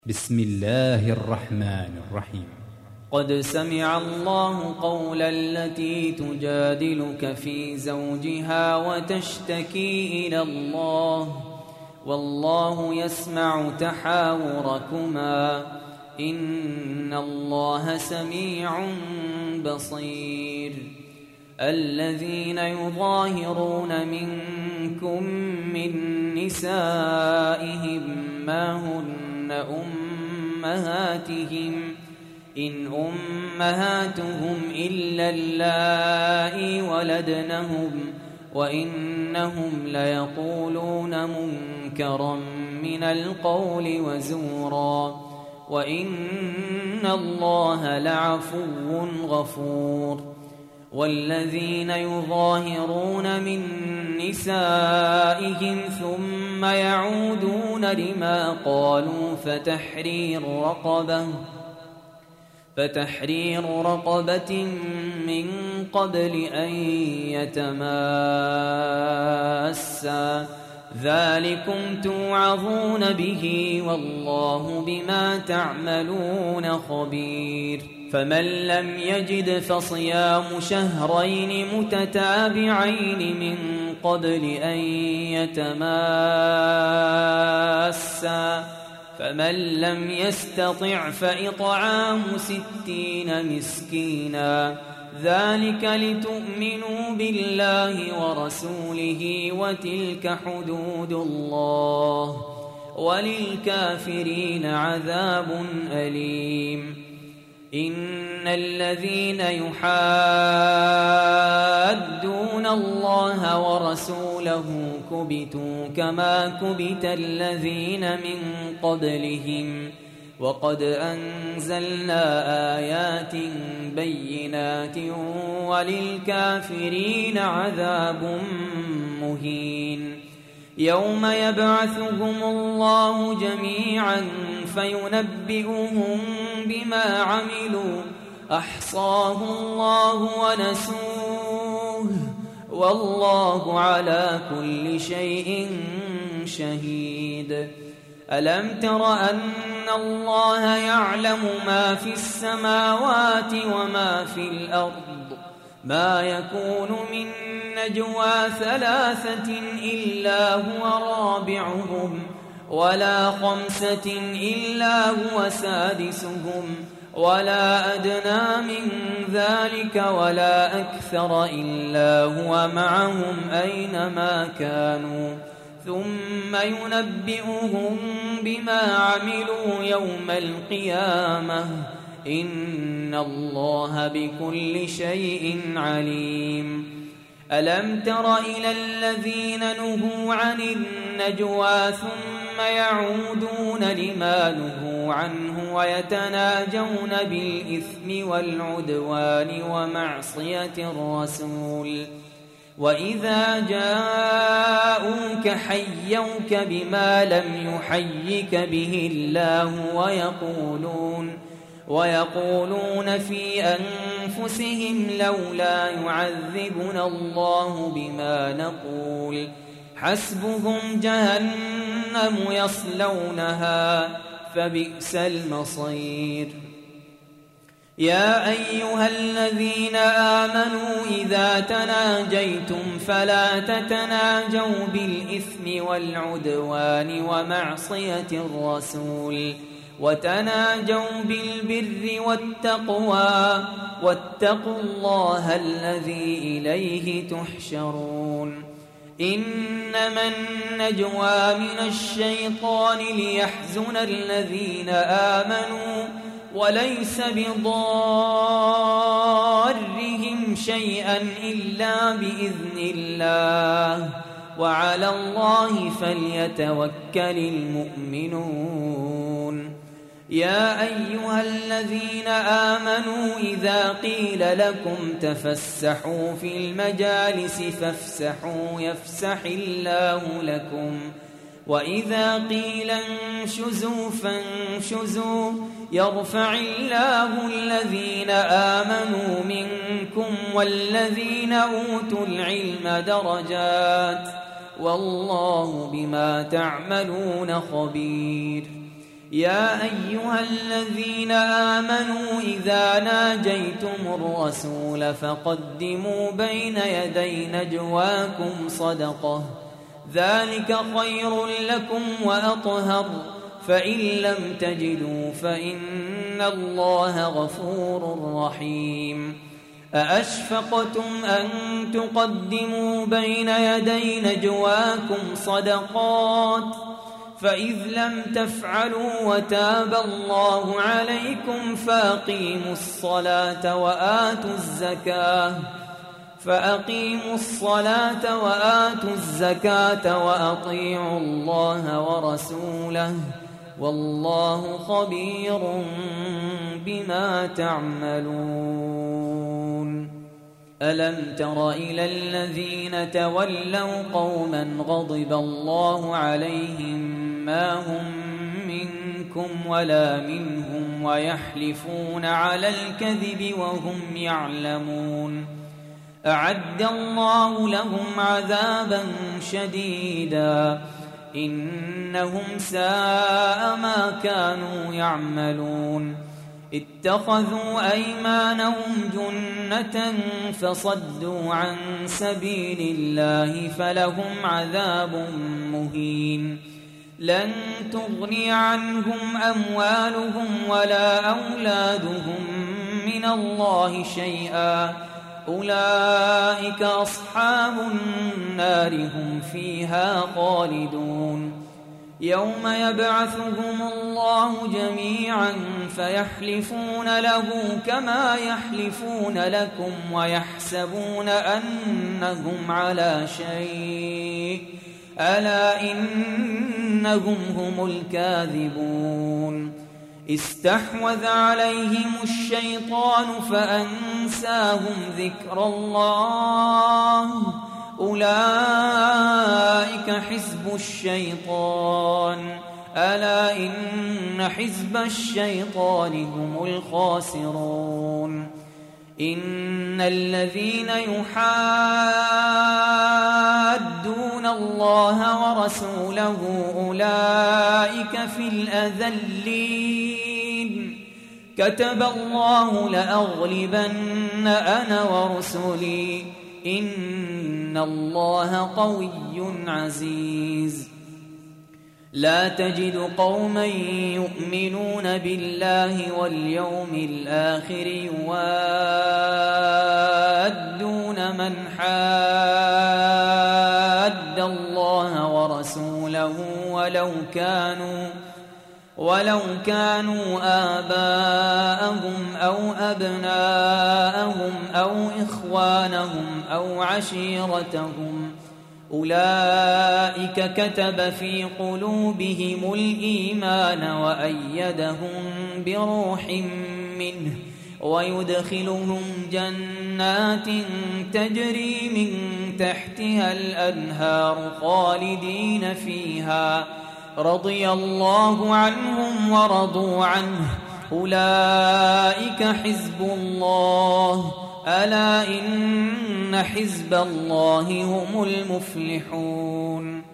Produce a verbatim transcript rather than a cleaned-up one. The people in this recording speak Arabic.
بسم الله الرحمن الرحيم. قد سمع الله قول التي تجادلك في زوجها وتشتكي إلى الله والله يسمع تحاوركما إن الله سميع بصير. الذين يظاهرون منكم من نسائهم ما هن أمهاتهم إن أمهاتهم إلا اللائي ولدنهم وإنهم ليقولون منكرا من القول وزورا وإن الله لعفو غفور. والذين يظاهرون من نسائهم ثم يعودون لما قالوا فتحرير رقبة فتحرير رقبة من قبل أن يتماسا ذلكم توعظون به والله بما تعملون خبير. فمن لم يجد فصيام شهرين متتابعين من قبل أن يتماسا فمن لم يستطع فإطعام ستين مسكينا ذلك لتؤمنوا بالله ورسوله وتلك حدود الله وللكافرين عذاب أليم. إن الذين يحادون الله ورسوله كبتوا كما كبت الذين من قبلهم وقد أنزلنا آيات بينات وللكافرين عذاب مهين. يوم يبعثهم الله جميعا فينبئهم بما عملوا أحصاه الله ونسوه والله على كل شيء شهيد. ألم تر أن الله يعلم ما في السماوات وما في الأرض ما يكون من نجوى ثلاثة إلا هو رابعهم ولا خمسة إلا هو سادسهم ولا أدنى من ذلك ولا أكثر إلا هو معهم أينما كانوا ثم ينبئهم بما عملوا يوم القيامة إن الله بكل شيء عليم. ألم تر إلى الذين نهوا عن النجوى ثم يعودون لما نهوا عنه ويتناجون بالإثم والعدوان ومعصية الرسول وإذا جاءوك حيوك بما لم يحيك به الله ويقولون ويقولون في أنفسهم لولا يعذبنا الله بما نقول حسبهم جهنم يصلونها فبئس المصير. يا أيها الذين آمنوا إذا تناجيتم فلا تتناجوا بالإثم والعدوان ومعصية الرسول وتناجوا بالبر والتقوى واتقوا الله الذي إليه تحشرون. إنما النجوى من الشيطان ليحزن الذين آمنوا وليس بضارهم شيئا إلا بإذن الله وعلى الله فليتوكل المؤمنون. يا أيها الذين آمنوا إذا قيل لكم تفسحوا في المجالس فافسحوا يفسح الله لكم وإذا قيل انشزوا فانشزوا يرفع الله الذين آمنوا منكم والذين أوتوا العلم درجات والله بما تعملون خبير. يا أيها الذين آمنوا إذا ناجيتم الرسول فقدموا بين يدي نجواكم صدقة ذلك خير لكم وأطهر فإن لم تجدوا فإن الله غفور رحيم أأشفقتم أن تقدموا بين يدي نجواكم صدقات فإذ لم تفعلوا وتاب الله عليكم فأقيموا الصلاة وآتوا الزكاة فأقيموا الصلاة وآتوا الزكاة وأطيعوا الله ورسوله والله خبير بما تعملون ألم تر إلى الذين تولوا قوما غضب الله عليهم ما هم منكم ولا منهم ويحلفون على الكذب وهم يعلمون أعد الله لهم عذابا شديدا إنهم ساء ما كانوا يعملون اتخذوا أيمانهم جنة فصدوا عن سبيل الله فلهم عذاب مهين لن تغني عنهم أموالهم ولا أولادهم من الله شيئا أولئك أصحاب النار هم فيها خالدون يوم يبعثهم الله جميعا فيحلفون له كما يحلفون لكم ويحسبون أنهم على شيء ألا إنهم هم الكاذبون استحوذ عليهم الشيطان فأنساهم ذكر الله أولئك حزب الشيطان ألا إن حزب الشيطان هم الخاسرون إن الذين يحادون الله ورسوله أولئك في الأذلين كتب الله لأغلبن أنا ورسلي إن الله قوي عزيز لا تجد قوما يؤمنون بالله واليوم الآخر يوادون من حاد الله ورسوله ولو كانوا ولو كانوا آباءهم أو أبناءهم أو إخوانهم أو عشيرتهم أولئك كتب في قلوبهم الإيمان وأيدهم بروح منه ويدخلهم جنات تجري من تحتها الأنهار خالدين فيها رضي الله عنهم ورضوا عنه أولئك حزب الله ألا إن حزب الله هم المفلحون